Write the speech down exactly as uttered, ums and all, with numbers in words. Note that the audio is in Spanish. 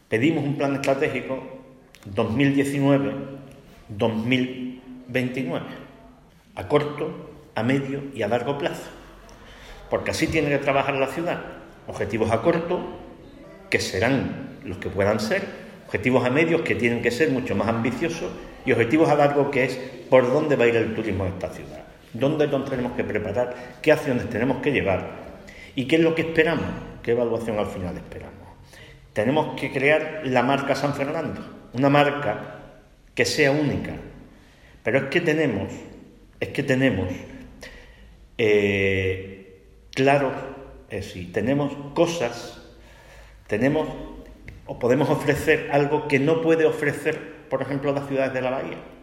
Pedimos un plan estratégico dos mil diecinueve a dos mil veintinueve, a corto, a medio y a largo plazo, porque así tiene que trabajar la ciudad. Objetivos a corto, que serán los que puedan ser, objetivos a medios, que tienen que ser mucho más ambiciosos, y objetivos a largo, que es por dónde va a ir el turismo de esta ciudad, dónde nos tenemos que preparar, qué acciones tenemos que llevar y qué es lo que esperamos, qué evaluación al final esperamos. Tenemos que crear la marca San Fernando, una marca que sea única, pero es que tenemos, es que tenemos, eh, claro, es decir, tenemos cosas, tenemos o podemos ofrecer algo que no puede ofrecer, por ejemplo, las ciudades de la bahía.